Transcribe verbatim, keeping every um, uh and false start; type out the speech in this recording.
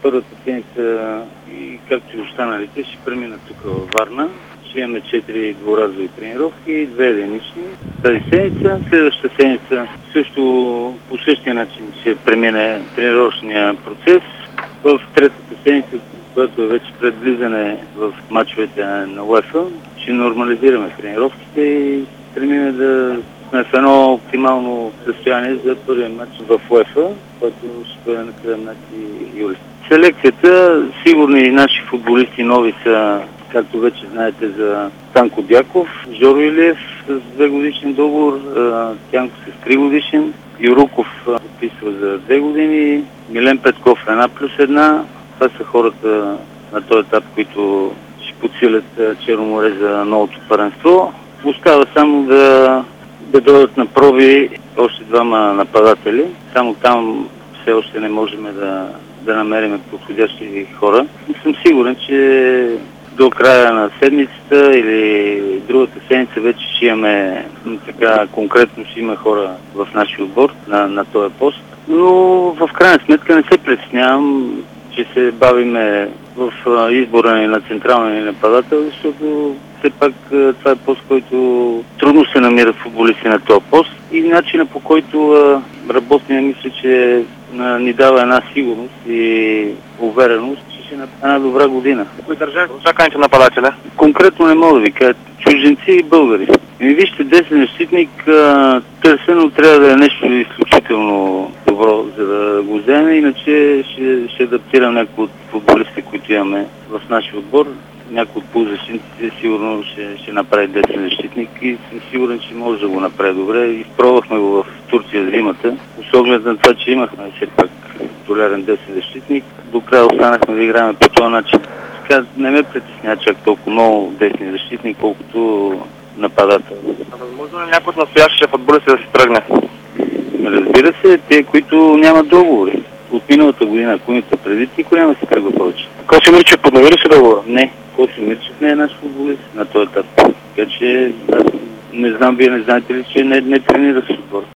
първата седмица и както и останалите ще преминат тук във Варна. Ще имаме четири дворазови тренировки и две единични. Тази седмица, следващата седмица също по същия начин ще премине тренировъчния процес. В третата седмица, която е вече пред влизане в мачовете на УЕФА, ще нормализираме тренировките и стремиме да сме в едно оптимално състояние за първия матч в УЕФА, който ще бъде на седемнадесети юли. Селекцията, сигурни наши футболисти нови са, както вече знаете, за Станко Дяков, Жоро Илиев с две годишен договор, Тянко с три годишен, Юруков подписва за две години, Милен Петков една плюс една. Това са хората на този етап, които ще подсилят Черно море за новото първенство. Остава само да, да дойдат на проби още двама нападатели. Само там все още не можем да, да намерим подходящи хора. И съм сигурен, че до края на седмицата или другата седмица вече ще имаме, така конкретно ще има хора в нашия отбор на, на този пост. Но в крайна сметка не се притеснявам, че се бавиме в избора ни на централния нападател, защото все пак това е пост, който трудно се намират футболисти на този пост и начина по който работим, мисля, че ни дава една сигурност и увереност, че ще е една добра година. Кои държави очакваните нападателя? Конкретно не мога да ви кажа. Чужденци и българи. И вижте, десен защитник търсено трябва да е нещо изключително добро, за да го вземе, иначе ще, ще адаптирам някои от футболистите, които имаме в нашия отбор. Някой от полузащитниците сигурно ще, ще направи десен защитник и съм сигурен, че може да го направи добре. Изпробвахме го в Турция зимата. С оглед на това, че имахме все пак толерен десен защитник, до края останахме да играем по този начин. Така не ме притесня чак толкова много десни защитник, колкото нападател. А възможно ли някой от настоящия футболист да се тръгне? Разбира се, те, които нямат договори. От миналата година, ако имате предвид, никой няма да се тръгва повече. Коси Мирчев поднови ли се договора? Не, Коси Мирчев не е наш футболист на този етап. Така че аз не знам, вие не знаете ли, че не, не тренира с отбор.